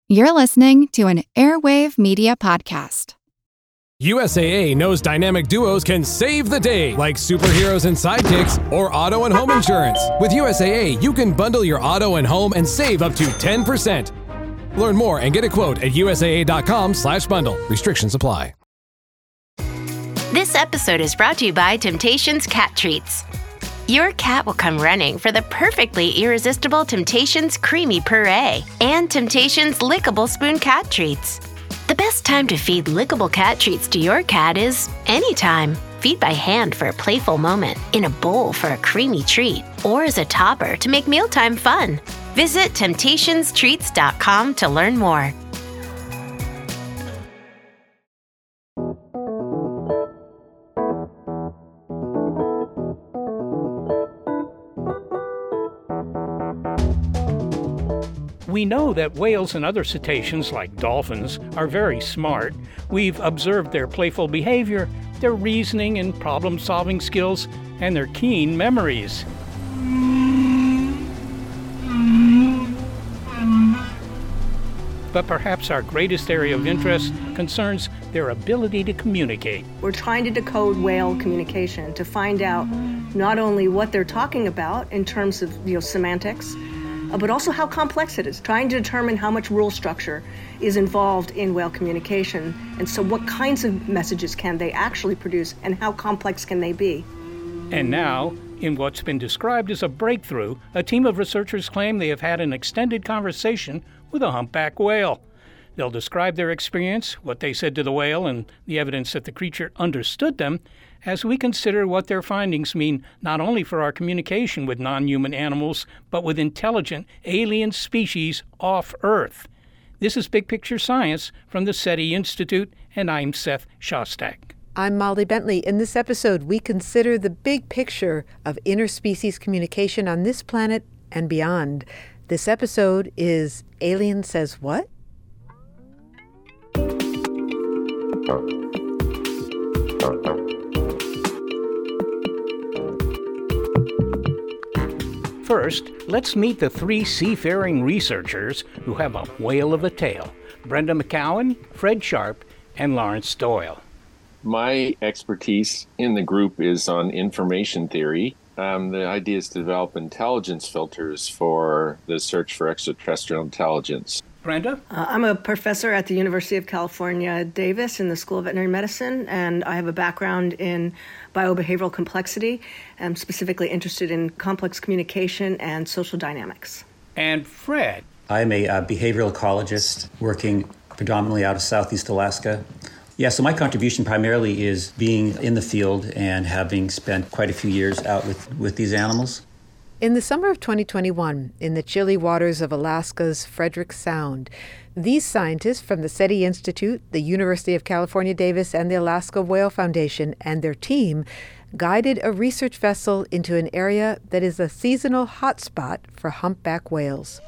You're listening to an Airwave Media Podcast. USAA knows dynamic duos can save the day, like superheroes and sidekicks or auto and home insurance. With USAA, you can bundle your auto and home and save up to 10%. Learn more and get a quote at USAA.com/bundle. Restrictions apply. This episode is brought to you by Temptations Cat Treats. Your cat will come running for the perfectly irresistible Temptations Creamy Puree and Temptations Lickable Spoon Cat Treats. The best time to feed lickable cat treats to your cat is anytime. Feed by hand for a playful moment, in a bowl for a creamy treat, or as a topper to make mealtime fun. Visit TemptationsTreats.com to learn more. We know that whales and other cetaceans, like dolphins, are very smart. We've observed their playful behavior, their reasoning and problem-solving skills, and their keen memories. But perhaps our greatest area of interest concerns their ability to communicate. We're trying to decode whale communication to find out not only what they're talking about in terms of semantics, but also how complex it is, trying to determine how much rule structure is involved in whale communication. And so what kinds of messages can they actually produce, and how complex can they be? And now, in what's been described as a breakthrough, a team of researchers claim they have had an extended conversation with a humpback whale. They'll describe their experience, what they said to the whale, and the evidence that the creature understood them, as we consider what their findings mean not only for our communication with non-human animals, but with intelligent alien species off Earth. This is Big Picture Science from the SETI Institute, and I'm Seth Shostak. I'm Molly Bentley. In this episode, we consider the big picture of interspecies communication on this planet and beyond. This episode is Alien Says What? First, let's meet the three seafaring researchers who have a whale of a tale: Brenda McCowan, Fred Sharp, and Lawrence Doyle. My expertise in the group is on information theory. The idea is to develop intelligence filters for the search for extraterrestrial intelligence. Brenda? I'm a professor at the University of California, Davis, in the School of Veterinary Medicine, and I have a background in biobehavioral complexity. I'm specifically interested in complex communication and social dynamics. And Fred? I'm a behavioral ecologist working predominantly out of Southeast Alaska. Yeah, so my contribution primarily is being in the field and having spent quite a few years out with these animals. In the summer of 2021, in the chilly waters of Alaska's Frederick Sound, these scientists from the SETI Institute, the University of California, Davis, and the Alaska Whale Foundation and their team guided a research vessel into an area that is a seasonal hotspot for humpback whales.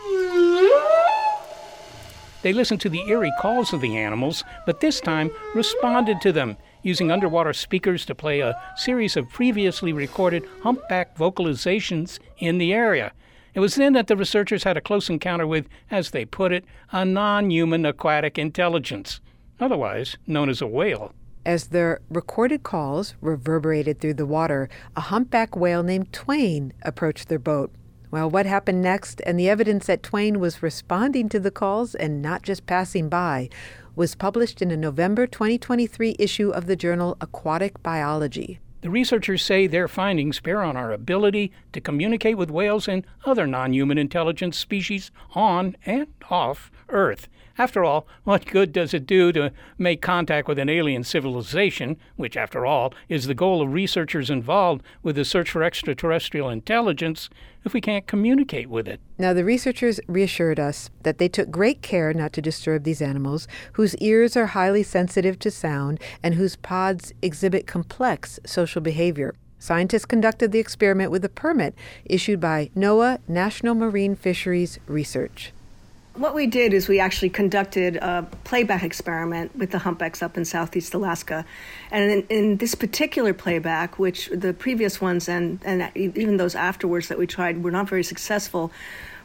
They listened to the eerie calls of the animals, but this time responded to them, using underwater speakers to play a series of previously recorded humpback vocalizations in the area. It was then that the researchers had a close encounter with, as they put it, a non-human aquatic intelligence, otherwise known as a whale. As their recorded calls reverberated through the water, a humpback whale named Twain approached their boat. Well, what happened next, and the evidence that Twain was responding to the calls and not just passing by, was published in a November 2023 issue of the journal Aquatic Biology. The researchers say their findings bear on our ability to communicate with whales and other non-human intelligent species on and off Earth. After all, what good does it do to make contact with an alien civilization, which, after all, is the goal of researchers involved with the search for extraterrestrial intelligence, if we can't communicate with it? Now, the researchers reassured us that they took great care not to disturb these animals, whose ears are highly sensitive to sound and whose pods exhibit complex social behavior. Scientists conducted the experiment with a permit issued by NOAA National Marine Fisheries Research. What we did is we actually conducted a playback experiment with the humpbacks up in Southeast Alaska. And in this particular playback, which the previous ones and even those afterwards that we tried were not very successful,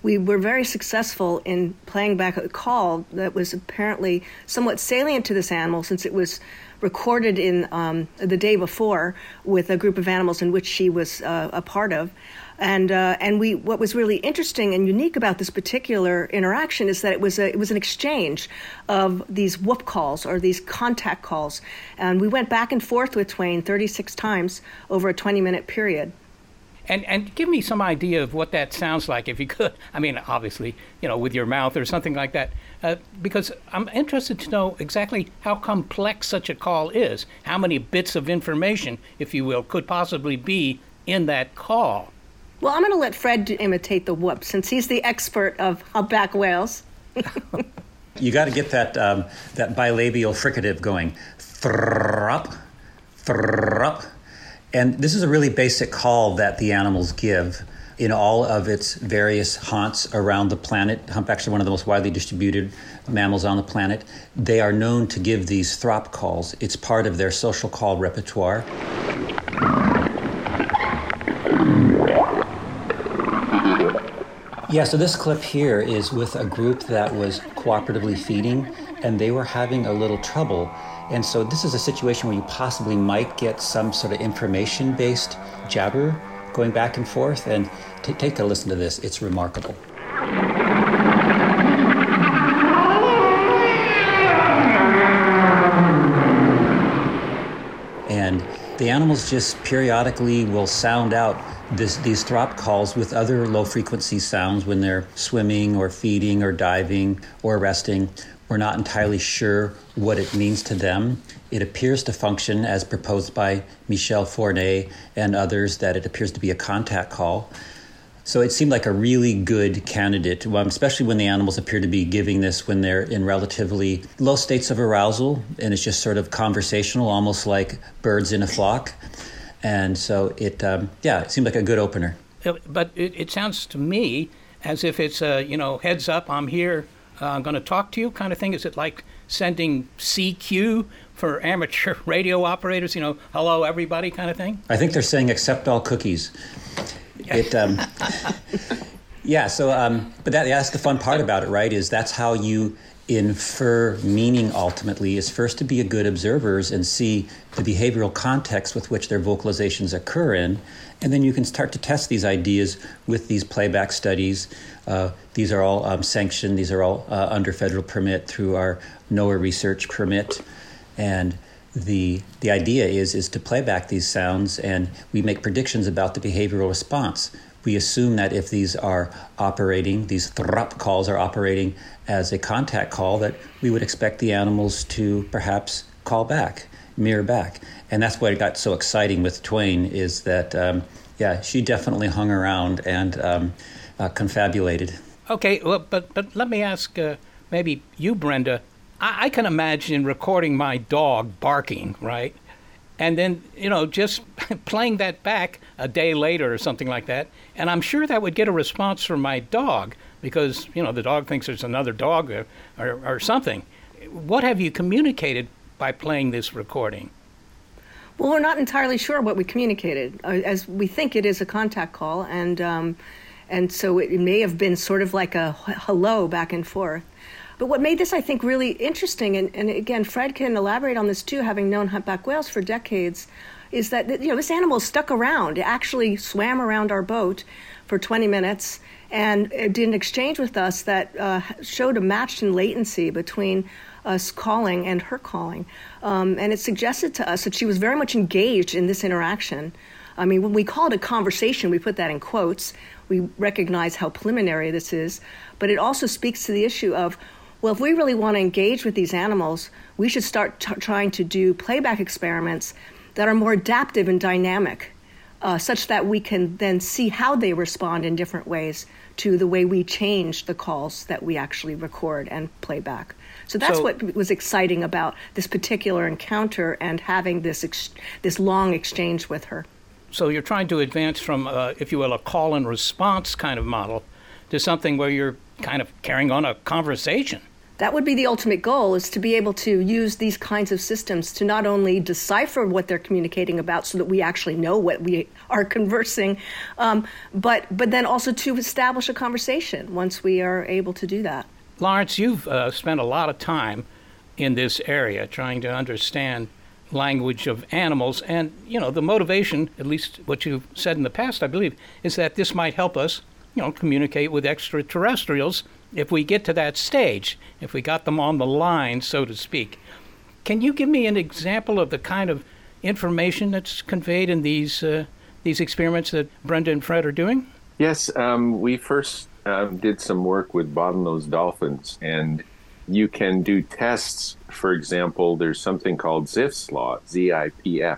we were very successful in playing back a call that was apparently somewhat salient to this animal, since it was recorded in the day before with a group of animals in which she was a part of. And what was really interesting and unique about this particular interaction is that it was an exchange of these whoop calls, or these contact calls. And we went back and forth with Twain 36 times over a 20-minute period. And give me some idea of what that sounds like, if you could. I mean, obviously, with your mouth or something like that, because I'm interested to know exactly how complex such a call is, how many bits of information, if you will, could possibly be in that call. Well, I'm going to let Fred imitate the whoop, since he's the expert of humpback whales. You got to get that bilabial fricative going. Thrrup, thrrup. And this is a really basic call that the animals give in all of its various haunts around the planet. Humpbacks are one of the most widely distributed mammals on the planet. They are known to give these throp calls. It's part of their social call repertoire. Yeah, so this clip here is with a group that was cooperatively feeding, and they were having a little trouble. And so this is a situation where you possibly might get some sort of information-based jabber going back and forth. And take a listen to this. It's remarkable. And the animals just periodically will sound out these throp calls with other low-frequency sounds when they're swimming or feeding or diving or resting. We're not entirely sure what it means to them. It appears to function, as proposed by Michel Fournet and others, that it appears to be a contact call. So it seemed like a really good candidate, especially when the animals appear to be giving this when they're in relatively low states of arousal, and it's just sort of conversational, almost like birds in a flock. And so it seemed like a good opener. But it sounds to me as if it's heads up, I'm here, I'm going to talk to you kind of thing. Is it like sending CQ for amateur radio operators, hello everybody kind of thing? I think they're saying accept all cookies. But that's the fun part about it, right? Is that's how you infer meaning ultimately, is first to be a good observers and see the behavioral context with which their vocalizations occur in, and then you can start to test these ideas with these playback studies. These are all sanctioned. These are all under federal permit through our NOAA research permit. And the idea is to play back these sounds, and we make predictions about the behavioral response. We assume that if these are operating, these throp calls are operating as a contact call, that we would expect the animals to perhaps call back, mirror back. And that's why it got so exciting with Twain, is that, she definitely hung around and confabulated. Okay, well, but let me ask maybe you, Brenda. I can imagine recording my dog barking, right? And then, just playing that back a day later or something like that. And I'm sure that would get a response from my dog because, the dog thinks there's another dog or something. What have you communicated by playing this recording? Well, we're not entirely sure what we communicated, as we think it is a contact call. And so it may have been sort of like a hello back and forth. But what made this, I think, really interesting, and again, Fred can elaborate on this too, having known humpback whales for decades, is that this animal stuck around. It actually swam around our boat for 20 minutes and did an exchange with us that showed a match in latency between us calling and her calling. And it suggested to us that she was very much engaged in this interaction. I mean, when we call it a conversation, we put that in quotes. We recognize how preliminary this is. But it also speaks to the issue of, well, if we really want to engage with these animals, we should start trying to do playback experiments that are more adaptive and dynamic, such that we can then see how they respond in different ways to the way we change the calls that we actually record and play back. So that's what was exciting about this particular encounter and having this long exchange with her. So you're trying to advance from, if you will, a call and response kind of model to something where you're kind of carrying on a conversation. That would be the ultimate goal, is to be able to use these kinds of systems to not only decipher what they're communicating about so that we actually know what we are conversing, but then also to establish a conversation once we are able to do that. Lawrence, you've spent a lot of time in this area trying to understand language of animals, and the motivation, at least what you've said in the past, I believe, is that this might help us communicate with extraterrestrials if we get to that stage, if we got them on the line, so to speak. Can you give me an example of the kind of information that's conveyed in these experiments that Brenda and Fred are doing? Yes, we first did some work with bottlenose dolphins, and you can do tests. For example, there's something called Zipf's law, ZIPF.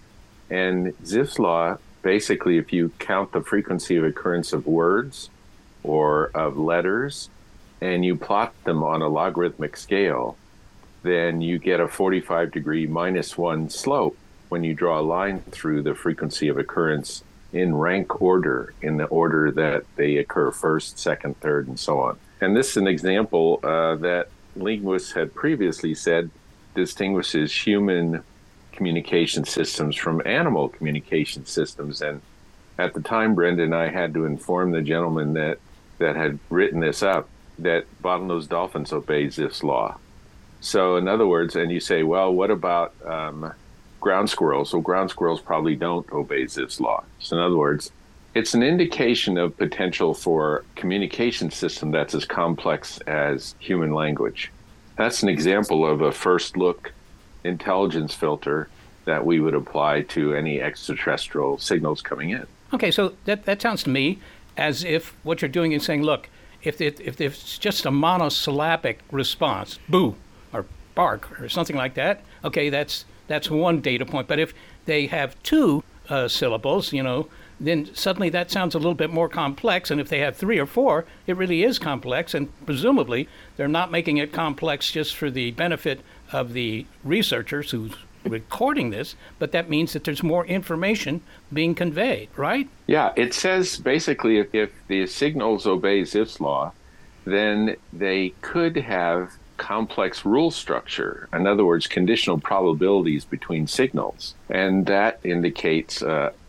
And Zipf's law, basically, if you count the frequency of occurrence of words or of letters, and you plot them on a logarithmic scale, then you get a 45-degree -1 slope when you draw a line through the frequency of occurrence in rank order, in the order that they occur first, second, third, and so on. And this is an example that linguists had previously said distinguishes human communication systems from animal communication systems. And at the time, Brenda and I had to inform the gentleman that had written this up that bottlenose dolphins obey Zipf's law. So in other words, and you say, well, what about ground squirrels? Well, ground squirrels probably don't obey Zipf's law. So in other words, it's an indication of potential for communication system that's as complex as human language. That's an example of a first look intelligence filter that we would apply to any extraterrestrial signals coming in. Okay, so that sounds to me as if what you're doing is saying, look, if it's just a monosyllabic response, boo or bark or something like that, okay, that's one data point. But if they have two syllables, then suddenly that sounds a little bit more complex. And if they have 3 or 4, it really is complex. And presumably they're not making it complex just for the benefit of the researchers who's recording this, but that means that there's more information being conveyed, right? Yeah, it says basically if the signals obey Zipf's law, then they could have complex rule structure. In other words, conditional probabilities between signals. And that indicates,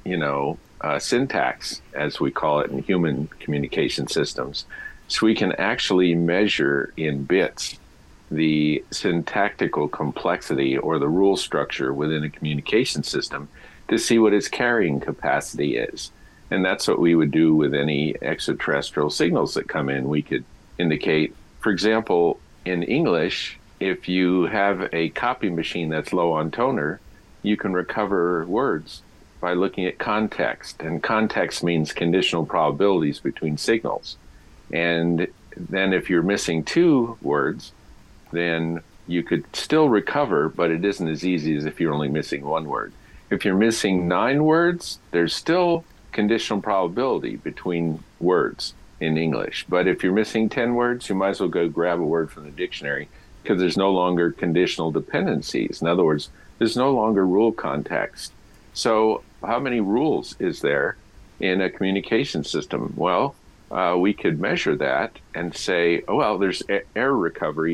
syntax, as we call it in human communication systems. So we can actually measure in bits the syntactical complexity or the rule structure within a communication system to see what its carrying capacity is. And that's what we would do with any extraterrestrial signals that come in. We could indicate, for example, in English, if you have a copy machine that's low on toner, you can recover words by looking at context. And context means conditional probabilities between signals. And then if you're missing 2 words, then you could still recover, but it isn't as easy as if you're only missing 1 word. If you're missing 9 words, there's still conditional probability between words in English. But if you're missing 10 words, you might as well go grab a word from the dictionary because there's no longer conditional dependencies. In other words, there's no longer rule context. So how many rules is there in a communication system? Well, we could measure that and say, oh, well, there's error recovery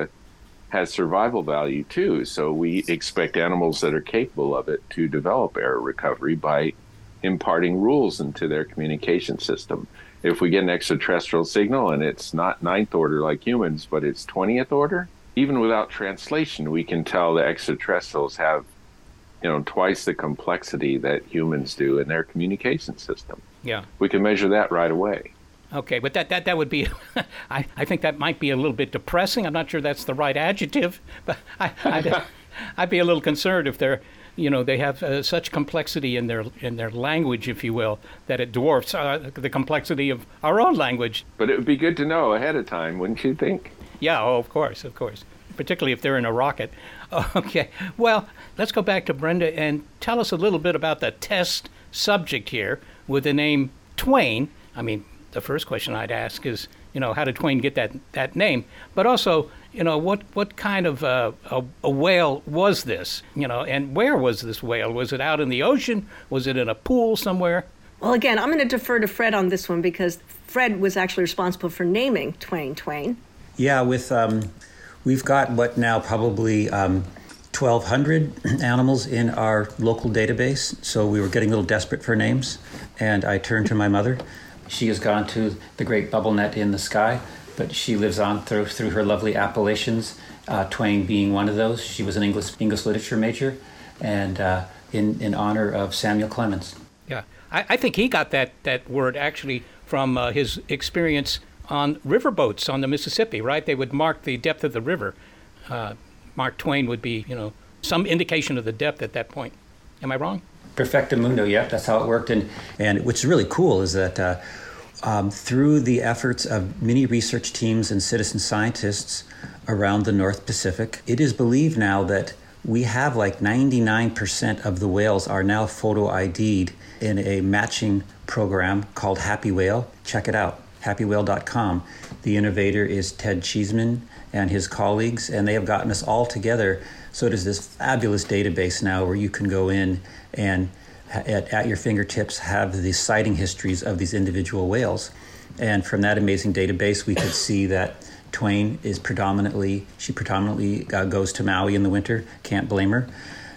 has survival value too. So we expect animals that are capable of it to develop error recovery by imparting rules into their communication system. If we get an extraterrestrial signal and it's not 9th order like humans, but it's 20th order, even without translation, we can tell the extraterrestrials have, twice the complexity that humans do in their communication system. Yeah. We can measure that right away. Okay, but that would be, I think that might be a little bit depressing. I'm not sure that's the right adjective, but I'd be a little concerned if they're, they have such complexity in their language, if you will, that it dwarfs the complexity of our own language. But it would be good to know ahead of time, wouldn't you think? Yeah, of course, particularly if they're in a rocket. Okay, well, let's go back to Brenda and tell us a little bit about the test subject here with the name Twain. I mean, the first question I'd ask is, how did Twain get that name? But also, what kind of a whale was this? And where was this whale? Was it out in the ocean? Was it in a pool somewhere? Well, again, I'm going to defer to Fred on this one because Fred was actually responsible for naming Twain. Yeah, we've got what now probably 1,200 animals in our local database. So we were getting a little desperate for names, and I turned to my mother. She has gone to the great bubble net in the sky, but she lives on through her lovely appellations, Twain being one of those. She was an English literature major, and in honor of Samuel Clemens. Yeah, I think he got that word actually from his experience on riverboats on the Mississippi, right? They would mark the depth of the river. Mark Twain would be, some indication of the depth at that point. Am I wrong? Perfectamundo, yeah, that's how it worked. And what's really cool is that through the efforts of many research teams and citizen scientists around the North Pacific, it is believed now that we have like 99% of the whales are now photo ID'd in a matching program called Happy Whale. Check it out, happywhale.com. The innovator is Ted Cheeseman and his colleagues, and they have gotten us all together. So it is this fabulous database now where you can go in and at your fingertips have the sighting histories of these individual whales. And from that amazing database, we could see that Twain is predominantly goes to Maui in the winter. Can't blame her.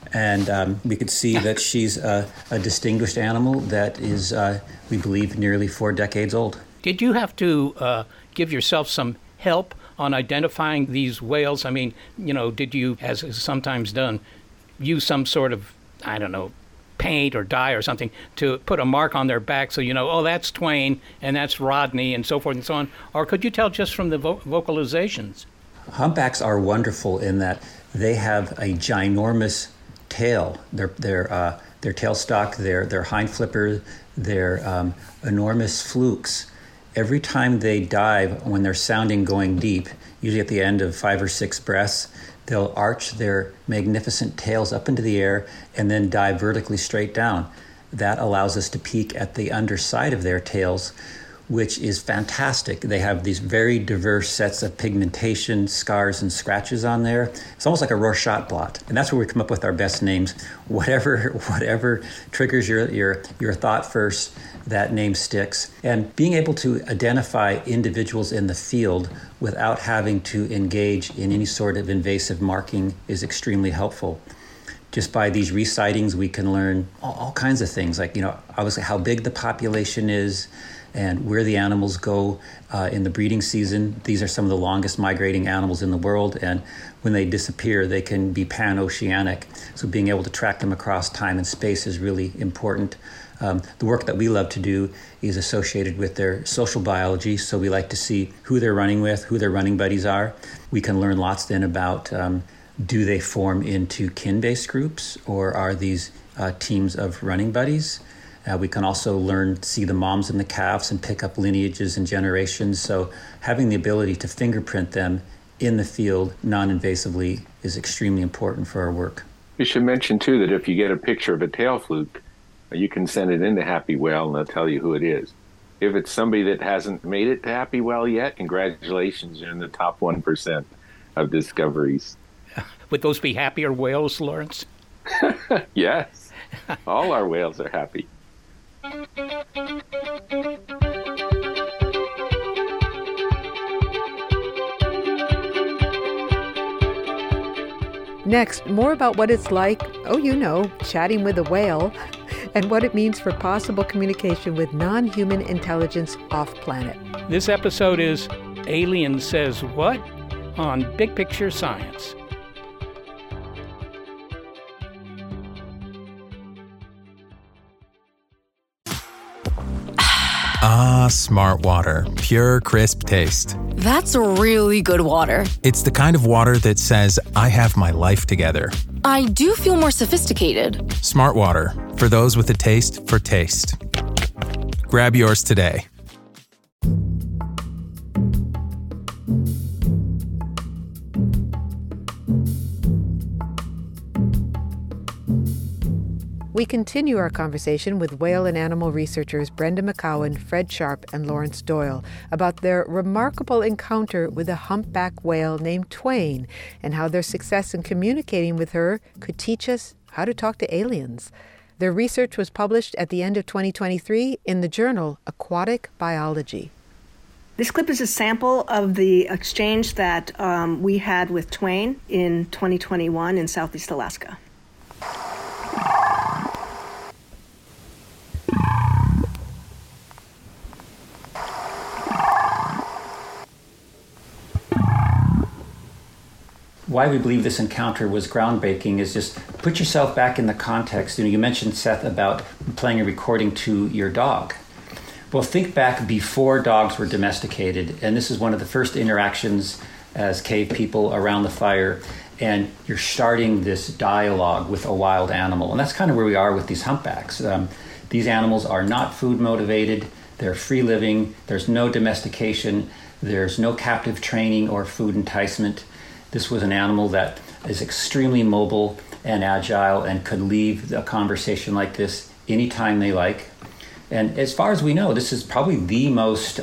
And we could see that she's a distinguished animal that is, we believe, nearly 4 decades old. Did you have to give yourself some help on identifying these whales? I mean, did you, as is sometimes done, use some sort of, paint or dye or something to put a mark on their back so that's Twain and that's Rodney and so forth and so on? Or could you tell just from the vocalizations? Humpbacks are wonderful in that they have a ginormous tail. Their tailstock, their hind flipper, their enormous flukes. Every time they dive, when they're sounding going deep, usually at the end of 5 or 6 breaths, they'll arch their magnificent tails up into the air and then dive vertically straight down. That allows us to peek at the underside of their tails, which is fantastic. They have these very diverse sets of pigmentation, scars, and scratches on there. It's almost like a Rorschach blot. And that's where we come up with our best names. Whatever triggers your thought first, that name sticks. And being able to identify individuals in the field without having to engage in any sort of invasive marking is extremely helpful. Just by these resightings, we can learn all kinds of things, like, obviously how big the population is and where the animals go in the breeding season. These are some of the longest migrating animals in the world, and when they disappear, they can be pan-oceanic. So being able to track them across time and space is really important. The work that we love to do is associated with their social biology, so we like to see who they're running with, who their running buddies are. We can learn lots then about do they form into kin-based groups, or are these teams of running buddies? We can also see the moms and the calves and pick up lineages and generations. So having the ability to fingerprint them in the field non-invasively is extremely important for our work. You should mention, too, that if you get a picture of a tail fluke, you can send it into Happy Whale and they'll tell you who it is. If it's somebody that hasn't made it to Happy Whale yet, congratulations, you're in the top 1% of discoveries. Would those be happier whales, Lawrence? Yes. All our whales are happy. Next, more about what it's like, chatting with a whale, and what it means for possible communication with non-human intelligence off-planet. This episode is Alien Says What? On Big Picture Science. Ah, Smart Water. Pure, crisp taste. That's really good water. It's the kind of water that says, I have my life together. I do feel more sophisticated. Smart Water. For those with a taste for taste. Grab yours today. We continue our conversation with whale and animal researchers Brenda McCowan, Fred Sharp, and Lawrence Doyle about their remarkable encounter with a humpback whale named Twain and how their success in communicating with her could teach us how to talk to aliens. Their research was published at the end of 2023 in the journal Aquatic Biology. This clip is a sample of the exchange that we had with Twain in 2021 in Southeast Alaska. Why we believe this encounter was groundbreaking is just put yourself back in the context. You mentioned, Seth, about playing a recording to your dog. Well, think back before dogs were domesticated, and this is one of the first interactions as cave people around the fire, and you're starting this dialogue with a wild animal. And that's kind of where we are with these humpbacks. These animals are not food motivated, they're free living, there's no domestication, there's no captive training or food enticement. This was an animal that is extremely mobile and agile and could leave a conversation like this anytime they like. And as far as we know, this is probably the most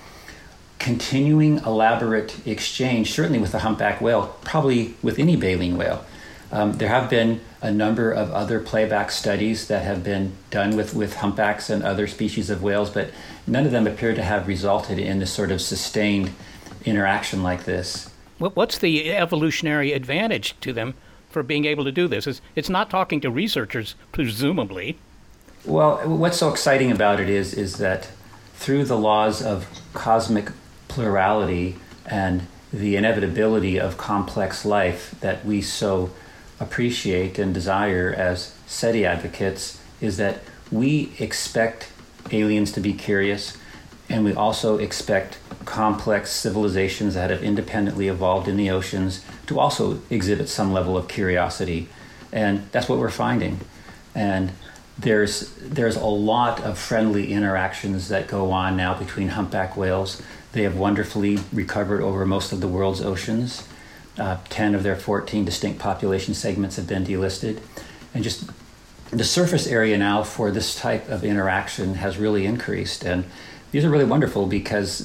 continuing elaborate exchange, certainly with the humpback whale, probably with any baleen whale. There have been a number of other playback studies that have been done with humpbacks and other species of whales, but none of them appear to have resulted in this sort of sustained interaction like this. What's the evolutionary advantage to them for being able to do this? It's not talking to researchers, presumably. Well, what's so exciting about it is that through the laws of cosmic plurality and the inevitability of complex life that we so appreciate and desire as SETI advocates, is that we expect aliens to be curious, and we also expect complex civilizations that have independently evolved in the oceans to also exhibit some level of curiosity. And that's what we're finding. And there's a lot of friendly interactions that go on now between humpback whales. They have wonderfully recovered over most of the world's oceans. 10 of their 14 distinct population segments have been delisted. And just the surface area now for this type of interaction has really increased. And these are really wonderful because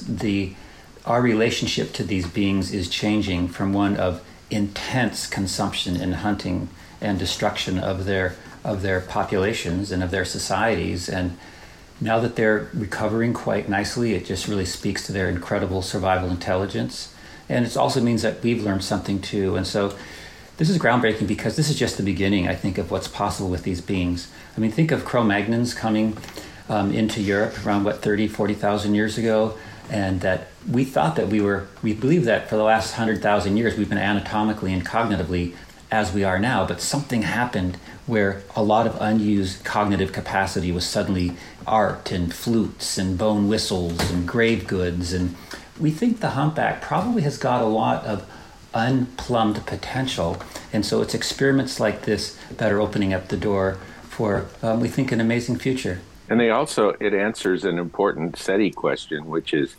our relationship to these beings is changing from one of intense consumption and hunting and destruction of their populations and of their societies. And now that they're recovering quite nicely, it just really speaks to their incredible survival intelligence. And it also means that we've learned something too. And so this is groundbreaking because this is just the beginning, I think, of what's possible with these beings. I mean, think of Cro-Magnons coming into Europe around, 40,000 years ago, and that we thought that we believe that for the last 100,000 years we've been anatomically and cognitively as we are now, but something happened where a lot of unused cognitive capacity was suddenly art and flutes and bone whistles and grave goods. And we think the humpback probably has got a lot of unplumbed potential. And so it's experiments like this that are opening up the door for, we think, an amazing future. And it answers an important SETI question, which is,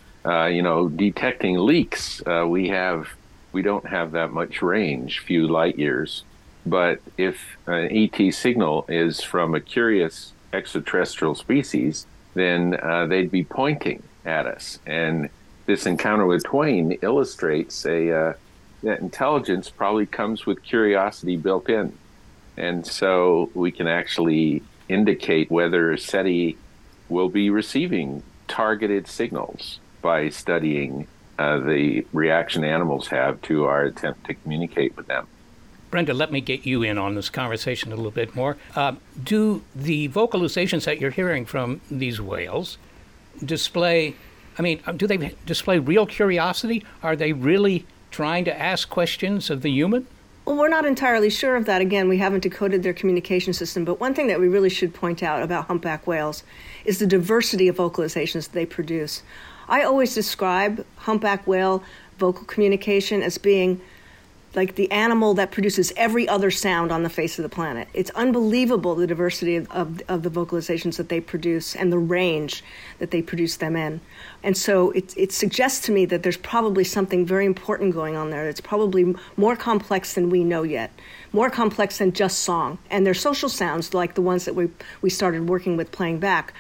detecting leaks. We don't have that much range, few light years. But if an ET signal is from a curious extraterrestrial species, then they'd be pointing at us. And this encounter with Twain illustrates that intelligence probably comes with curiosity built in. And so we can actually indicate whether SETI will be receiving targeted signals by studying the reaction animals have to our attempt to communicate with them. Brenda, let me get you in on this conversation a little bit more. Do the vocalizations that you're hearing from these whales do they display real curiosity? Are they really trying to ask questions of the human? Well, we're not entirely sure of that. Again, we haven't decoded their communication system, but one thing that we really should point out about humpback whales is the diversity of vocalizations that they produce. I always describe humpback whale vocal communication as being like the animal that produces every other sound on the face of the planet. It's unbelievable, the diversity of the vocalizations that they produce and the range that they produce them in. And so it suggests to me that there's probably something very important going on there. It's probably more complex than we know yet, more complex than just song. And their social sounds, like the ones that we started working with playing back,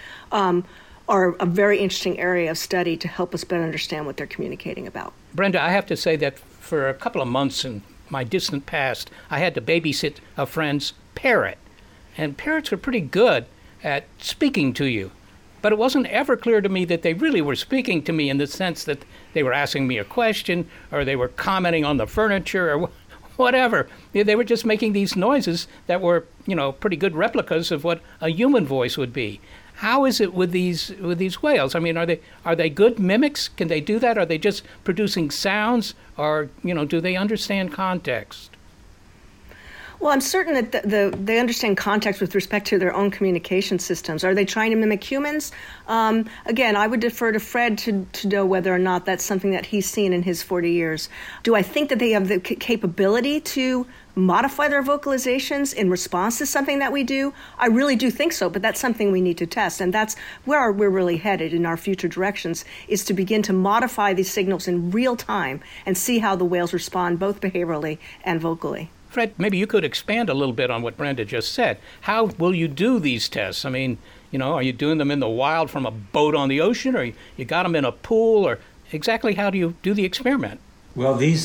are a very interesting area of study to help us better understand what they're communicating about. Brenda, I have to say that for a couple of months in my distant past, I had to babysit a friend's parrot. And parrots are pretty good at speaking to you. but it wasn't ever clear to me that they really were speaking to me in the sense that they were asking me a question or they were commenting on the furniture or whatever. They were just making these noises that were, pretty good replicas of what a human voice would be. How is it with these whales? I mean, are they good mimics? Can they do that? Are they just producing sounds, or do they understand context? Well, I'm certain that they understand context with respect to their own communication systems. Are they trying to mimic humans? Again, I would defer to Fred to know whether or not that's something that he's seen in his 40 years. Do I think that they have the capability to modify their vocalizations in response to something that we do? I really do think so, but that's something we need to test. And that's where we're really headed in our future directions, is to begin to modify these signals in real time and see how the whales respond both behaviorally and vocally. Fred, maybe you could expand a little bit on what Brenda just said. How will you do these tests? I mean, are you doing them in the wild from a boat on the ocean, or you got them in a pool, or exactly how do you do the experiment? Well, these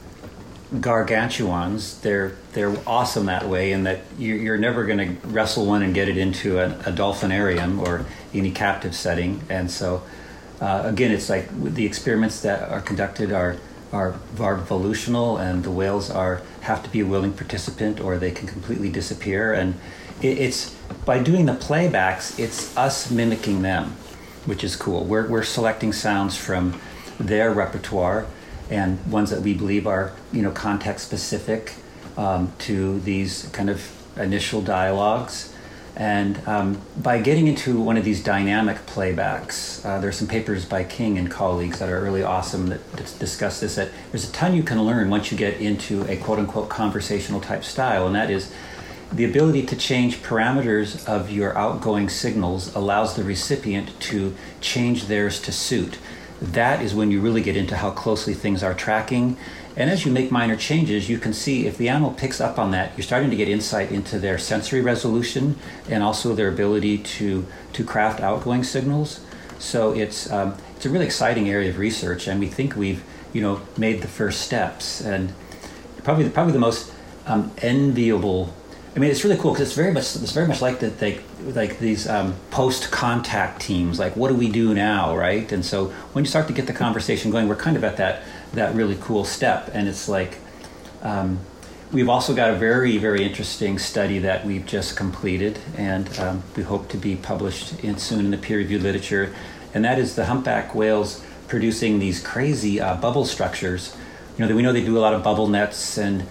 gargantuans, they're awesome that way, in that you're never going to wrestle one and get it into a dolphinarium or any captive setting. And so, again, it's like the experiments that are conducted are volitional, and the whales have to be a willing participant, or they can completely disappear. And it's by doing the playbacks, it's us mimicking them, which is cool. We're selecting sounds from their repertoire and ones that we believe are context specific to these kind of initial dialogues. And by getting into one of these dynamic playbacks, there's some papers by King and colleagues that are really awesome that discuss this, that there's a ton you can learn once you get into a quote-unquote conversational type style, and that is the ability to change parameters of your outgoing signals allows the recipient to change theirs to suit. That is when you really get into how closely things are tracking. And as you make minor changes, you can see if the animal picks up on that, you're starting to get insight into their sensory resolution and also their ability to craft outgoing signals. So it's a really exciting area of research, and we think we've made the first steps. And probably the most enviable. I mean, it's really cool because it's very much like these post-contact teams. Like, what do we do now, right? And so when you start to get the conversation going, we're kind of at that really cool step. And it's like we've also got a very, very interesting study that we've just completed, and we hope to be published soon in the peer-reviewed literature. And that is the humpback whales producing these crazy bubble structures. We know they do a lot of bubble nets and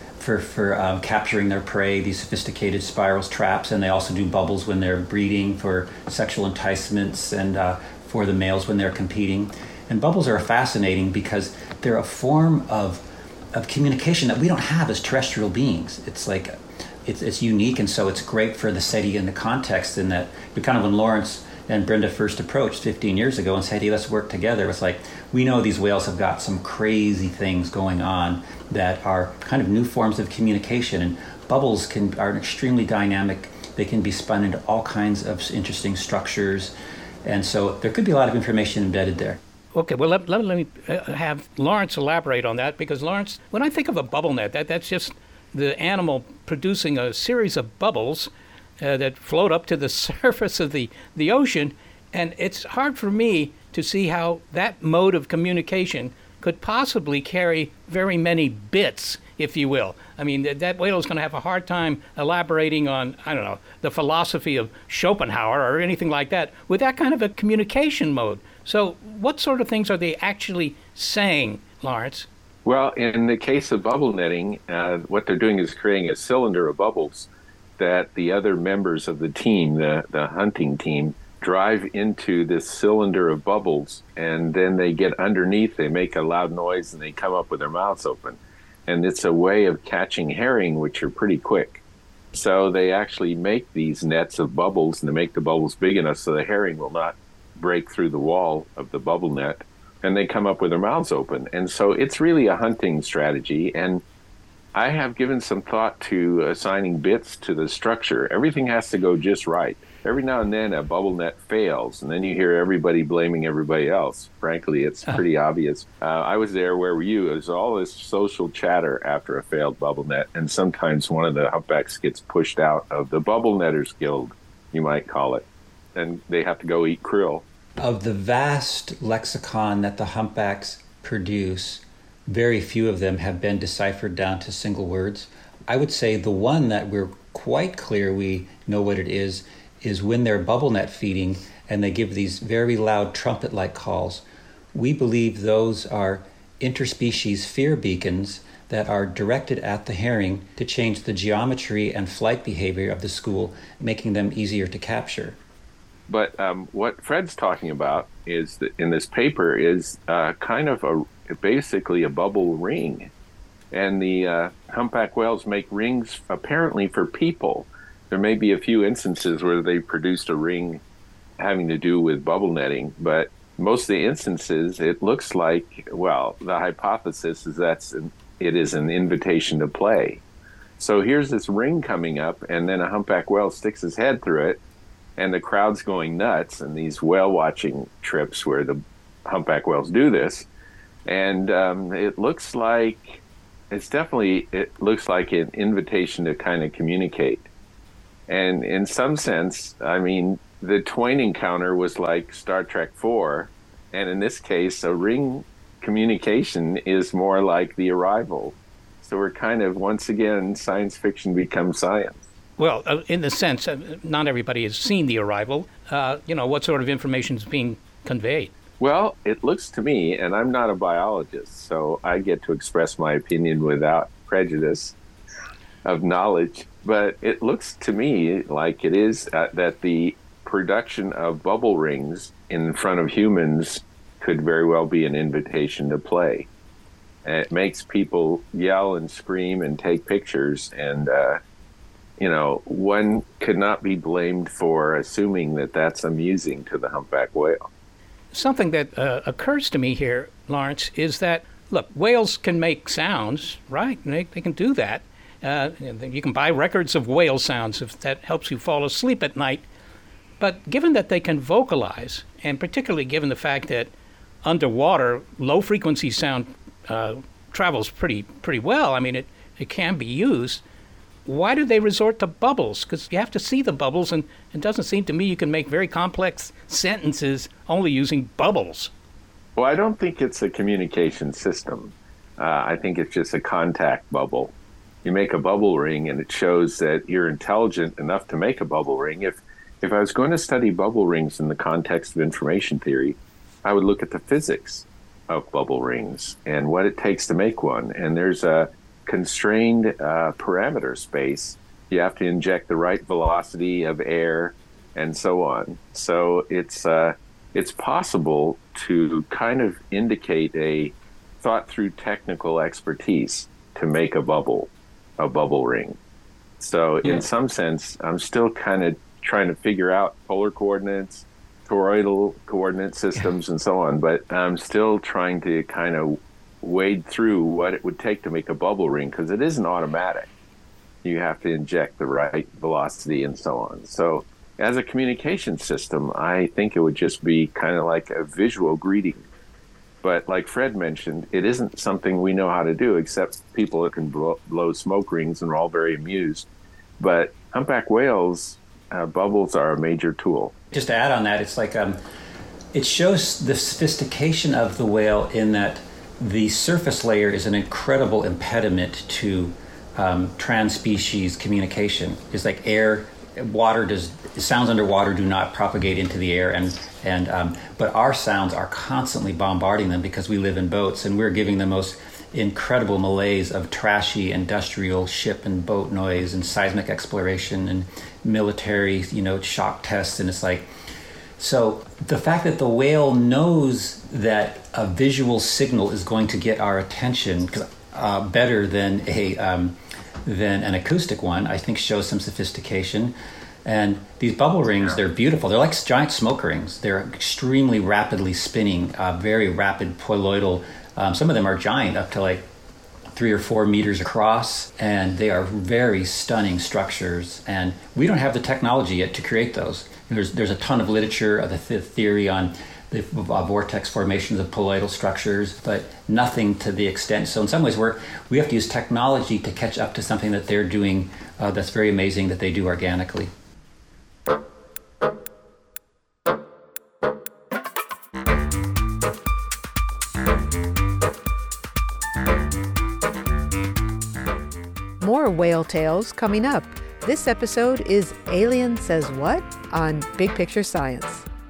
for capturing their prey, these sophisticated spirals, traps, and they also do bubbles when they're breeding for sexual enticements and for the males when they're competing. And bubbles are fascinating because they're a form of communication that we don't have as terrestrial beings. It's like it's unique, and so it's great for the setting and the context, in that kind of when Lawrence and Brenda first approached 15 years ago and said, hey, let's work together. It's like, we know these whales have got some crazy things going on that are kind of new forms of communication, and bubbles are extremely dynamic. They can be spun into all kinds of interesting structures, and so there could be a lot of information embedded there. Okay, well, let me have Lawrence elaborate on that, because Lawrence, when I think of a bubble net, that's just the animal producing a series of bubbles that float up to the surface of the ocean, and it's hard for me to see how that mode of communication could possibly carry very many bits, if you will. I mean, that whale is going to have a hard time elaborating on, I don't know, the philosophy of Schopenhauer or anything like that with that kind of a communication mode. So what sort of things are they actually saying, Lawrence? Well, in the case of bubble netting, what they're doing is creating a cylinder of bubbles that the other members of the team, the hunting team, drive into this cylinder of bubbles, and then they get underneath, they make a loud noise, and they come up with their mouths open. And it's a way of catching herring, which are pretty quick. So they actually make these nets of bubbles, and they make the bubbles big enough so the herring will not break through the wall of the bubble net, and they come up with their mouths open. And so it's really a hunting strategy, and I have given some thought to assigning bits to the structure. Everything has to go just right. Every now and then a bubble net fails, and then you hear everybody blaming everybody else. Frankly, it's pretty obvious. I was there. Where were you? There's all this social chatter after a failed bubble net, and sometimes one of the humpbacks gets pushed out of the Bubble Netters Guild, you might call it. and they have to go eat krill. Of the vast lexicon that the humpbacks produce, very few of them have been deciphered down to single words. I would say the one that we're quite clear we know what it is when they're bubble net feeding and they give these very loud trumpet-like calls. We believe those are interspecies fear beacons that are directed at the herring to change the geometry and flight behavior of the school, making them easier to capture. But what Fred's talking about is that in this paper is kind of basically a bubble ring. And the humpback whales make rings apparently for people. There may be a few instances where they produced a ring having to do with bubble netting, but most of the instances it looks like, well, the hypothesis is it is an invitation to play. So here's this ring coming up, and then a humpback whale sticks his head through it, and the crowd's going nuts, and these whale watching trips where the humpback whales do this. And it looks like an invitation to kind of communicate. And in some sense, I mean, the Twain encounter was like Star Trek IV, and in this case, a ring communication is more like The Arrival. So we're kind of, once again, science fiction becomes science. Well, in the sense, not everybody has seen The Arrival. What sort of information is being conveyed? Well, it looks to me, and I'm not a biologist, so I get to express my opinion without prejudice of knowledge, but it looks to me like it is that the production of bubble rings in front of humans could very well be an invitation to play. And it makes people yell and scream and take pictures, and one could not be blamed for assuming that that's amusing to the humpback whale. Something that occurs to me here, Lawrence, is that, look, whales can make sounds, right? They can do that. You can buy records of whale sounds if that helps you fall asleep at night. But given that they can vocalize, and particularly given the fact that underwater, low-frequency sound travels pretty well, I mean, it can be used, why do they resort to bubbles? Because you have to see the bubbles, and it doesn't seem to me you can make very complex sentences only using bubbles. Well, I don't think it's a communication system. I think it's just a contact bubble. You make a bubble ring, and it shows that you're intelligent enough to make a bubble ring. If I was going to study bubble rings in the context of information theory, I would look at the physics of bubble rings and what it takes to make one. And there's a constrained parameter space. You have to inject the right velocity of air and so on. So it's possible to kind of indicate a thought through technical expertise to make a bubble ring. So in some sense, I'm still kind of trying to figure out polar coordinates, toroidal coordinate systems, and so on, but I'm still trying to kind of wade through what it would take to make a bubble ring, because it isn't automatic. You have to inject the right velocity and so on. So as a communication system, I think it would just be kind of like a visual greeting. But like Fred mentioned, it isn't something we know how to do, except people that can blow smoke rings, and we're all very amused. But humpback whales, bubbles are a major tool. Just to add on that, it's like it shows the sophistication of the whale in that the surface layer is an incredible impediment to trans-species communication. It's like sounds underwater do not propagate into the air, but our sounds are constantly bombarding them because we live in boats, and we're giving the most incredible malaise of trashy industrial ship and boat noise and seismic exploration and military, shock tests, and it's like, so the fact that the whale knows that a visual signal is going to get our attention better than an acoustic one, I think shows some sophistication. And these bubble rings, they're beautiful. They're like giant smoke rings. They're extremely rapidly spinning, very rapid polyloidal. Some of them are giant, up to like 3 or 4 meters across, and they are very stunning structures. And we don't have the technology yet to create those. There's a ton of literature of the theory on the vortex formations of polyidal structures, but nothing to the extent. So in some ways, we have to use technology to catch up to something that they're doing that's very amazing that they do organically. More whale tales coming up. This episode is Alien Says What on Big Picture Science.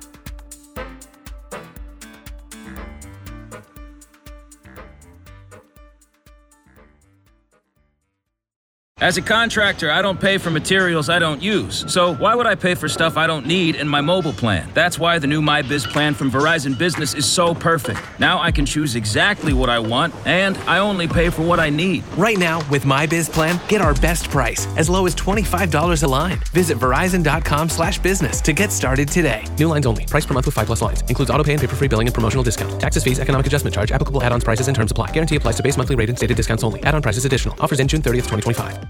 As a contractor, I don't pay for materials I don't use. So why would I pay for stuff I don't need in my mobile plan? That's why the new MyBiz plan from Verizon Business is so perfect. Now I can choose exactly what I want, and I only pay for what I need. Right now, with MyBiz plan, get our best price, as low as $25 a line. Visit Verizon.com/business to get started today. New lines only. Price per month with 5+ lines. Includes autopay and paper-free billing and promotional discount. Taxes, fees, economic adjustment charge. Applicable add-ons, prices, and terms apply. Guarantee applies to base monthly rate and stated discounts only. Add-on prices additional. Offers end June 30th, 2025.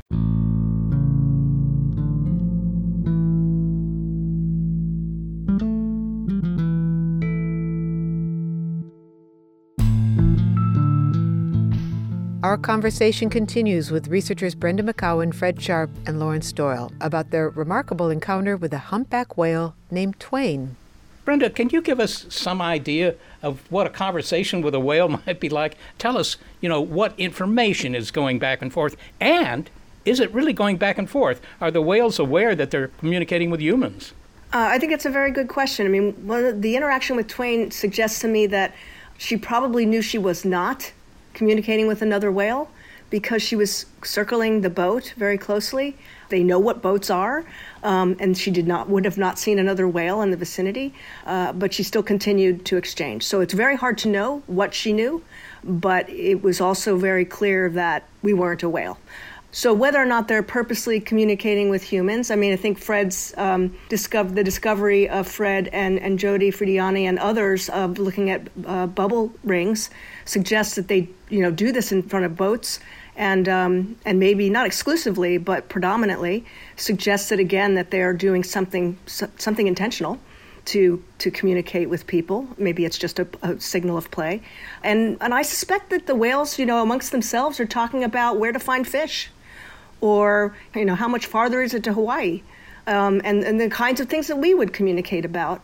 Our conversation continues with researchers Brenda McCowan, Fred Sharp, and Lawrence Doyle about their remarkable encounter with a humpback whale named Twain. Brenda, can you give us some idea of what a conversation with a whale might be like? Tell us, what information is going back and forth, and is it really going back and forth? Are the whales aware that they're communicating with humans? I think it's a very good question. I mean, the interaction with Twain suggests to me that she probably knew she was not communicating with another whale because she was circling the boat very closely. They know what boats are, and she would have not seen another whale in the vicinity, but she still continued to exchange. So it's very hard to know what she knew, but it was also very clear that we weren't a whale. So whether or not they're purposely communicating with humans, I mean, I think Fred's the discovery of Fred and Jody Frediani and others of looking at bubble rings suggests that they, do this in front of boats, and maybe not exclusively, but predominantly suggests that again that they are doing something intentional to communicate with people. Maybe it's just a signal of play, and I suspect that the whales, amongst themselves, are talking about where to find fish. Or, how much farther is it to Hawaii? And the kinds of things that we would communicate about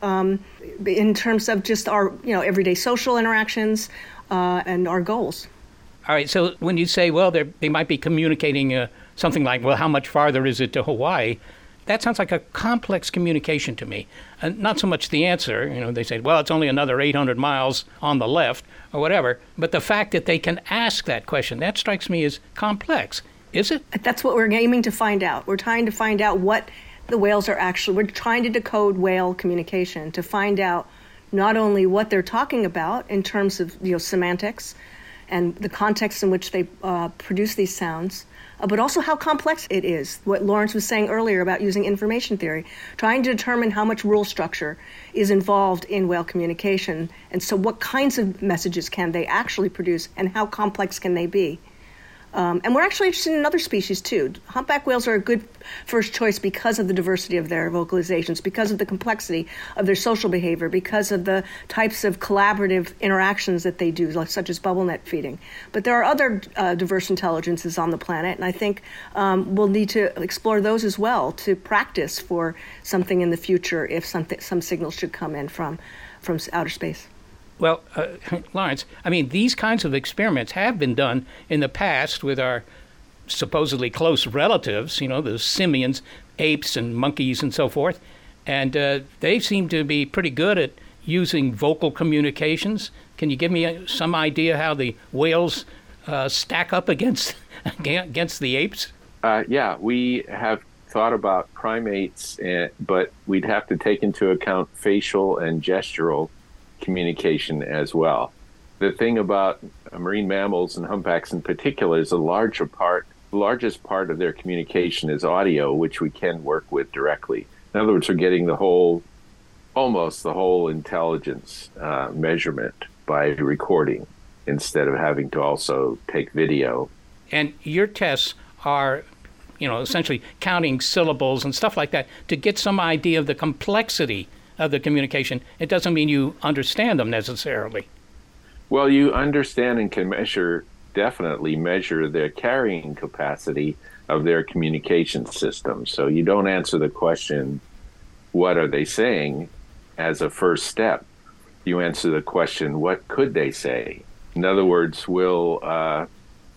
in terms of just our, everyday social interactions and our goals. All right, so when you say, well, they might be communicating something like, well, how much farther is it to Hawaii? That sounds like a complex communication to me. And not so much the answer, they say, well, it's only another 800 miles on the left or whatever. But the fact that they can ask that question, that strikes me as complex. Is it? That's what we're aiming to find out. We're trying to find out what the whales are actually, we're trying to decode whale communication to find out not only what they're talking about in terms of semantics and the context in which they produce these sounds, but also how complex it is. What Lawrence was saying earlier about using information theory, trying to determine how much rule structure is involved in whale communication, and so what kinds of messages can they actually produce and how complex can they be. And we're actually interested in other species, too. Humpback whales are a good first choice because of the diversity of their vocalizations, because of the complexity of their social behavior, because of the types of collaborative interactions that they do, such as bubble net feeding. But there are other diverse intelligences on the planet, and I think we'll need to explore those as well to practice for something in the future if some signals should come in from outer space. Well, Lawrence, I mean, these kinds of experiments have been done in the past with our supposedly close relatives, the simians, apes and monkeys and so forth. And they seem to be pretty good at using vocal communications. Can you give me some idea how the whales stack up against the apes? Yeah, we have thought about primates, but we'd have to take into account facial and gestural communication as well. The thing about marine mammals and humpbacks in particular is the largest part of their communication is audio, which we can work with directly. In other words, we're getting almost the whole intelligence measurement by recording instead of having to also take video. And your tests are, essentially counting syllables and stuff like that to get some idea of the complexity of the communication. It doesn't mean you understand them necessarily. Well, you understand and can definitely measure their carrying capacity of their communication system. So you don't answer the question, what are they saying, as a first step. You answer the question, what could they say? In other words, will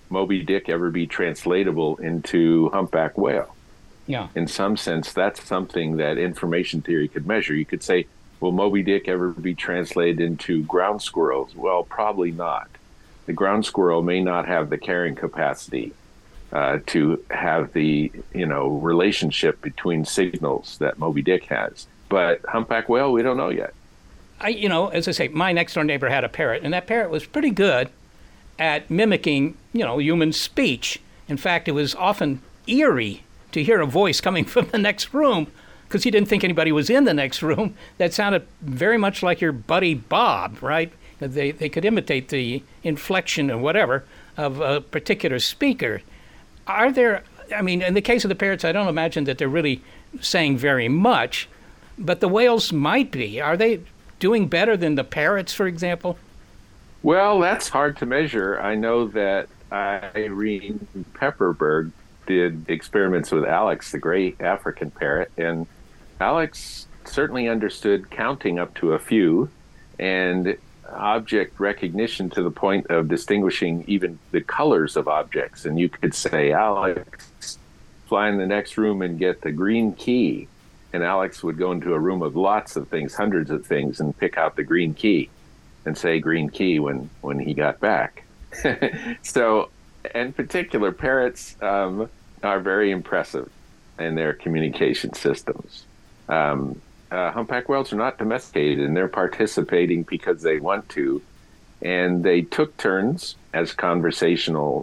Moby Dick ever be translatable into humpback whale? Yeah. In some sense, that's something that information theory could measure. You could say, will Moby Dick ever be translated into ground squirrels? Well, probably not. The ground squirrel may not have the carrying capacity to have the relationship between signals that Moby Dick has. But humpback whale, we don't know yet. As I say, my next door neighbor had a parrot, and that parrot was pretty good at mimicking, human speech. In fact, it was often eerie to hear a voice coming from the next room because he didn't think anybody was in the next room. That sounded very much like your buddy Bob, right? They could imitate the inflection or whatever of a particular speaker. Are there, in the case of the parrots, I don't imagine that they're really saying very much, but the whales might be. Are they doing better than the parrots, for example? Well, that's hard to measure. I know that Irene Pepperberg did experiments with Alex, the gray African parrot, and Alex certainly understood counting up to a few and object recognition to the point of distinguishing even the colors of objects. And you could say, Alex, fly in the next room and get the green key. And Alex would go into a room of lots of things, hundreds of things, and pick out the green key and say green key when he got back. So, in particular, parrots are very impressive in their communication systems. Humpback whales are not domesticated, and they're participating because they want to. And they took turns, as conversations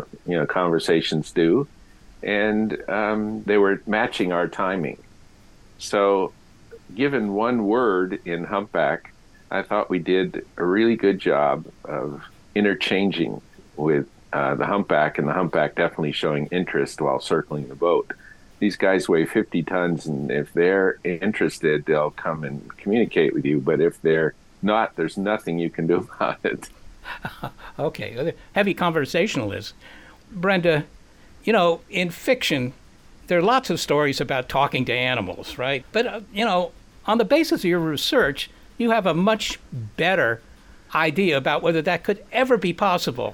do, and they were matching our timing. So, given one word in humpback, I thought we did a really good job of interchanging with the humpback, and the humpback definitely showing interest while circling the boat. These guys weigh 50 tons, and if they're interested, they'll come and communicate with you. But if they're not, there's nothing you can do about it. Okay, heavy conversationalist. Brenda, in fiction, there are lots of stories about talking to animals, right? But, on the basis of your research, you have a much better idea about whether that could ever be possible.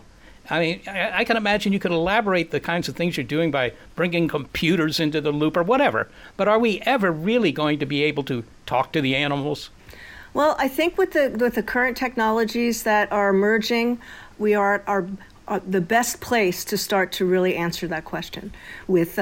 I can imagine you could elaborate the kinds of things you're doing by bringing computers into the loop or whatever. But are we ever really going to be able to talk to the animals? Well, I think with the current technologies that are emerging, we are the best place to start to really answer that question. With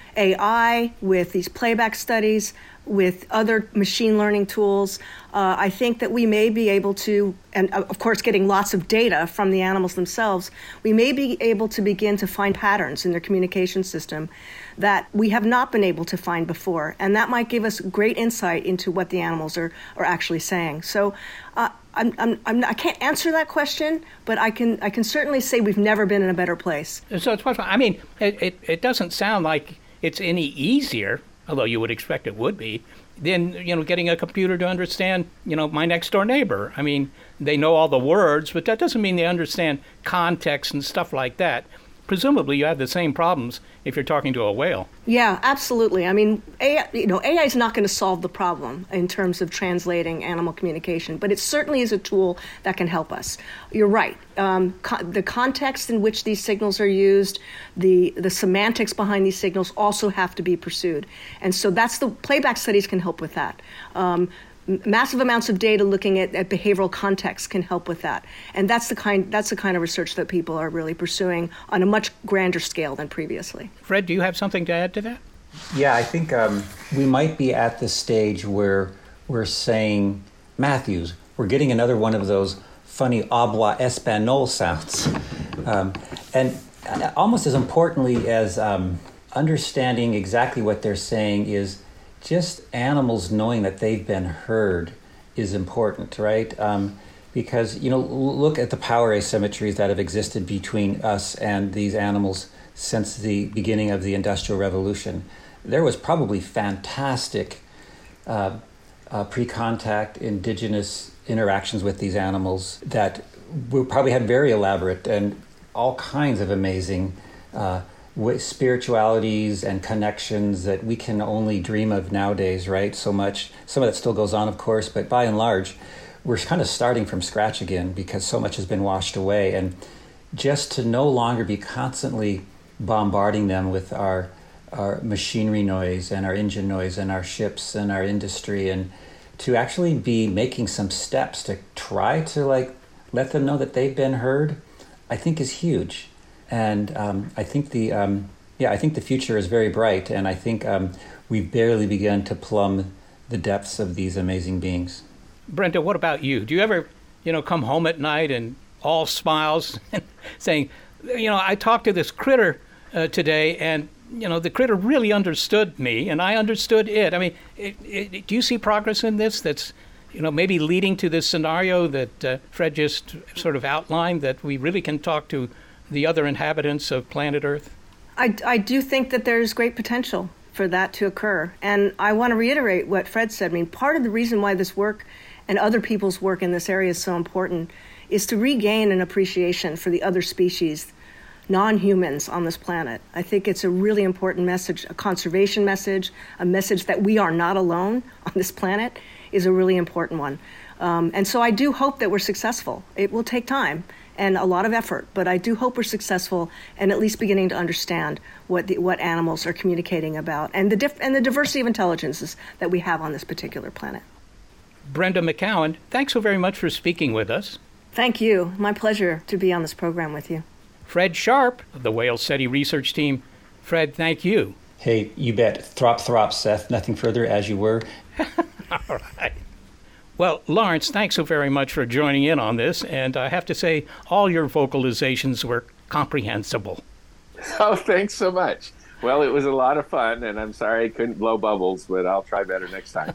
AI, with these playback studies, with other machine learning tools, I think that we may be able to, and of course getting lots of data from the animals themselves, we may be able to begin to find patterns in their communication system that we have not been able to find before. And that might give us great insight into what the animals are actually saying. So I can't answer that question, but I can certainly say we've never been in a better place. So it's possible. It doesn't sound like it's any easier, although you would expect it would be, than getting a computer to understand my next door neighbor. They know all the words, but that doesn't mean they understand context and stuff like that. Presumably you have the same problems if you're talking to a whale. Yeah, absolutely. AI is not going to solve the problem in terms of translating animal communication, but it certainly is a tool that can help us. You're right. The context in which these signals are used, the semantics behind these signals also have to be pursued. And so that's the playback studies can help with that. Massive amounts of data looking at behavioral context can help with that. And that's the kind of research that people are really pursuing on a much grander scale than previously. Fred, do you have something to add to that? Yeah, I think we might be at the stage where we're saying, Matthews, we're getting another one of those funny habla español sounds. And almost as importantly as understanding exactly what they're saying is just animals knowing that they've been heard is important, right? Because, look at the power asymmetries that have existed between us and these animals since the beginning of the Industrial Revolution. There was probably fantastic pre-contact indigenous interactions with these animals that we probably had very elaborate and all kinds of amazing spiritualities and connections that we can only dream of nowadays, right? So much. Some of that still goes on, of course, but by and large, we're kind of starting from scratch again because so much has been washed away. And just to no longer be constantly bombarding them with our machinery noise and our engine noise and our ships and our industry, and to actually be making some steps to try to let them know that they've been heard, I think is huge. And I think the future is very bright, and I think we've barely begun to plumb the depths of these amazing beings. Brenda, what about you? Do you ever, come home at night and all smiles and saying, I talked to this critter today, and the critter really understood me, and I understood it. I mean, do you see progress in this that's, maybe leading to this scenario that Fred just sort of outlined, that we really can talk to the other inhabitants of planet Earth? I do think that there's great potential for that to occur. And I want to reiterate what Fred said. I mean, part of the reason why this work and other people's work in this area is so important is to regain an appreciation for the other species, non-humans on this planet. I think it's a really important message, a conservation message, a message that we are not alone on this planet is a really important one. And so I do hope that we're successful. It will take time and a lot of effort, but I do hope we're successful and at least beginning to understand what animals are communicating about and the diversity of intelligences that we have on this particular planet. Brenda McCowan, thanks so very much for speaking with us. Thank you. My pleasure to be on this program with you. Fred Sharp of the Whale SETI research team. Fred, thank you. Hey, you bet. Throp, Seth. Nothing further, as you were. All right. Well, Lawrence, thanks so very much for joining in on this. And I have to say, all your vocalizations were comprehensible. Oh, thanks so much. Well, it was a lot of fun, and I'm sorry I couldn't blow bubbles, but I'll try better next time.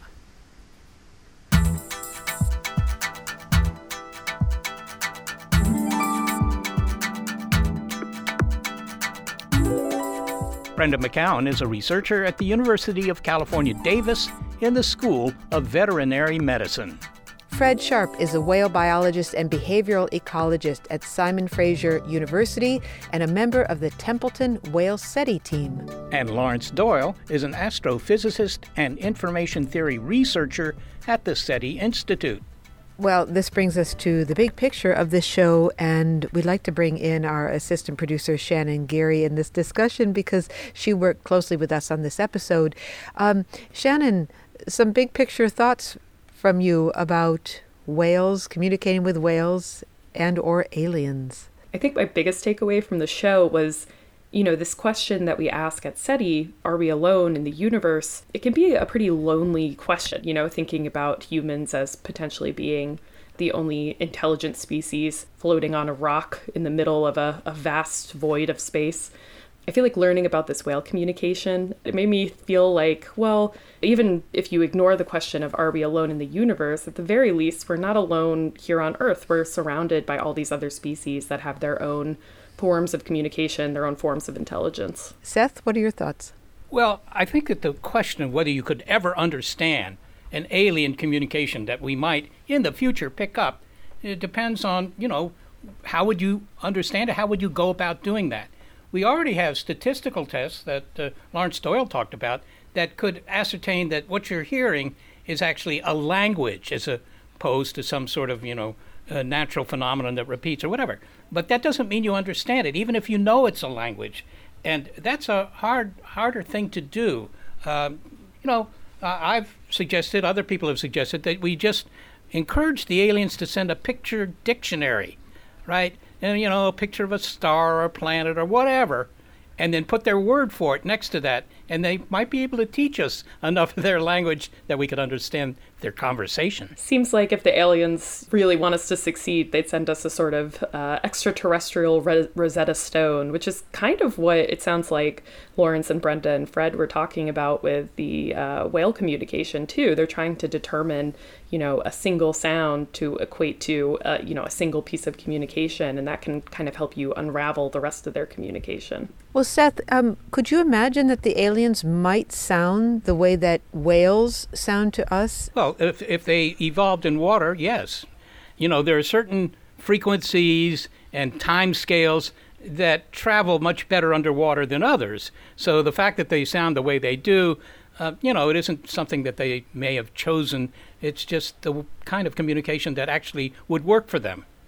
Brenda McCowan is a researcher at the University of California, Davis in the School of Veterinary Medicine. Fred Sharp is a whale biologist and behavioral ecologist at Simon Fraser University and a member of the Templeton Whale SETI team. And Lawrence Doyle is an astrophysicist and information theory researcher at the SETI Institute. Well, this brings us to the big picture of this show, and we'd like to bring in our assistant producer, Shannon Geary, in this discussion because she worked closely with us on this episode. Shannon, some big picture thoughts from you about whales, communicating with whales and or aliens. I think my biggest takeaway from the show was, this question that we ask at SETI, are we alone in the universe? It can be a pretty lonely question, thinking about humans as potentially being the only intelligent species floating on a rock in the middle of a vast void of space. I feel like learning about this whale communication, it made me feel like, well, even if you ignore the question of are we alone in the universe, at the very least, we're not alone here on Earth. We're surrounded by all these other species that have their own forms of communication, their own forms of intelligence. Seth, what are your thoughts? Well, I think that the question of whether you could ever understand an alien communication that we might in the future pick up, it depends on, how would you understand it? How would you go about doing that? We already have statistical tests that Lawrence Doyle talked about that could ascertain that what you're hearing is actually a language as opposed to some sort of, a natural phenomenon that repeats or whatever. But that doesn't mean you understand it, even if you know it's a language. And that's a harder thing to do. I've suggested, other people have suggested, that we just encourage the aliens to send a picture dictionary, right? And, a picture of a star or a planet or whatever, and then put their word for it next to that. And they might be able to teach us enough of their language that we could understand their conversation. Seems like if the aliens really want us to succeed, they'd send us a sort of extraterrestrial Rosetta Stone, which is kind of what it sounds like Lawrence and Brenda and Fred were talking about with the whale communication, too. They're trying to determine, a single sound to equate to, a single piece of communication, and that can kind of help you unravel the rest of their communication. Well, Seth, could you imagine that the aliens might sound the way that whales sound to us? Well, if they evolved in water, yes. There are certain frequencies and time scales that travel much better underwater than others. So the fact that they sound the way they do, it isn't something that they may have chosen. It's just the kind of communication that actually would work for them.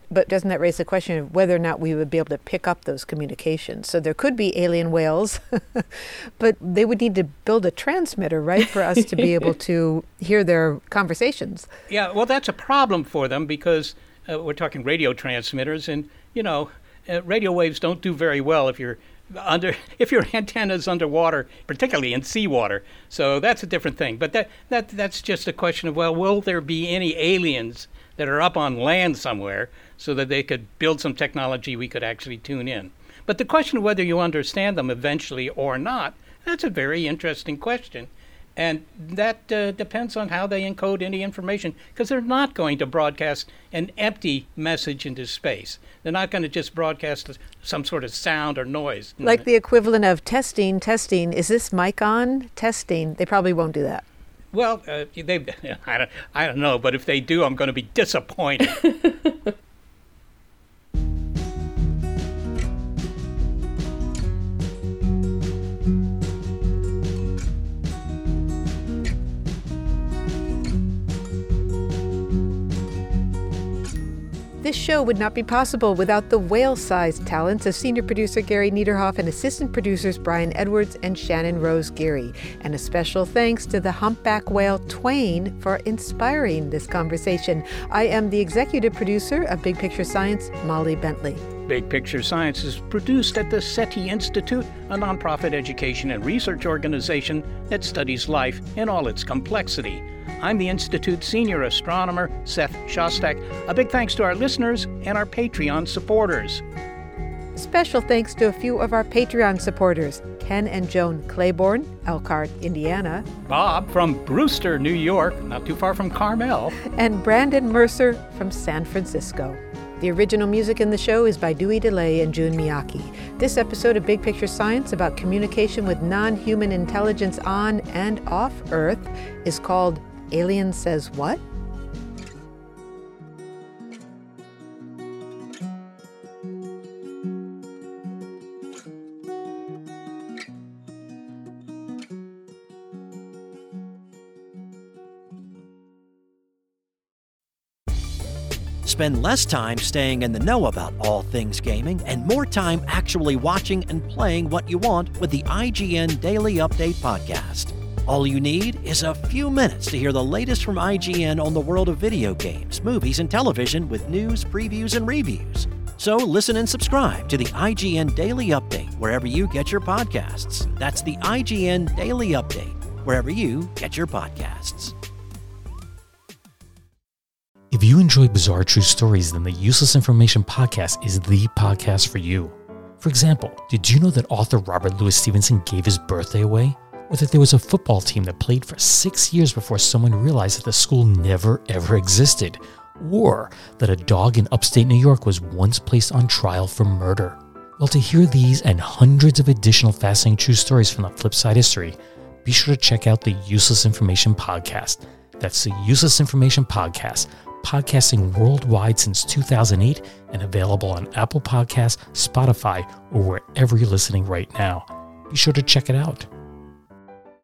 But doesn't that raise the question of whether or not we would be able to pick up those communications? So there could be alien whales, but they would need to build a transmitter, right, for us to be able to hear their conversations. Yeah, well, that's a problem for them because we're talking radio transmitters, and, radio waves don't do very well if your antenna's underwater, particularly in seawater. So that's a different thing. But that's just a question of, well, will there be any aliens that are up on land somewhere so that they could build some technology we could actually tune in? But the question of whether you understand them eventually or not, that's a very interesting question. And that depends on how they encode any information, because they're not going to broadcast an empty message into space. They're not going to just broadcast some sort of sound or noise. Like the equivalent of testing, is this mic on? Testing. They probably won't do that. Well, I don't know, but if they do, I'm going to be disappointed. This show would not be possible without the whale-sized talents of senior producer Gary Niederhoff and assistant producers Brian Edwards and Shannon Rose Geary. And a special thanks to the humpback whale Twain for inspiring this conversation. I am the executive producer of Big Picture Science, Molly Bentley. Big Picture Science is produced at the SETI Institute, a nonprofit education and research organization that studies life in all its complexity. I'm the Institute's senior astronomer, Seth Shostak. A big thanks to our listeners and our Patreon supporters. Special thanks to a few of our Patreon supporters, Ken and Joan Claiborne, Elkhart, Indiana. Bob from Brewster, New York, not too far from Carmel. And Brandon Mercer from San Francisco. The original music in the show is by Dewey DeLay and Jun Miyake. This episode of Big Picture Science about communication with non-human intelligence on and off Earth is called Alien Says What? Spend less time staying in the know about all things gaming and more time actually watching and playing what you want with the IGN Daily Update podcast. All you need is a few minutes to hear the latest from IGN on the world of video games, movies, and television with news, previews, and reviews. So listen and subscribe to the IGN Daily Update wherever you get your podcasts. That's the IGN Daily Update wherever you get your podcasts. If you enjoy bizarre true stories, then the Useless Information Podcast is the podcast for you. For example, did you know that author Robert Louis Stevenson gave his birthday away? Or that there was a football team that played for 6 years before someone realized that the school never ever existed? Or that a dog in upstate New York was once placed on trial for murder? Well, to hear these and hundreds of additional fascinating true stories from the Flipside history, be sure to check out the Useless Information Podcast. That's the Useless Information Podcast, podcasting worldwide since 2008 and available on Apple Podcasts, Spotify, or wherever you're listening right now. Be sure to check it out.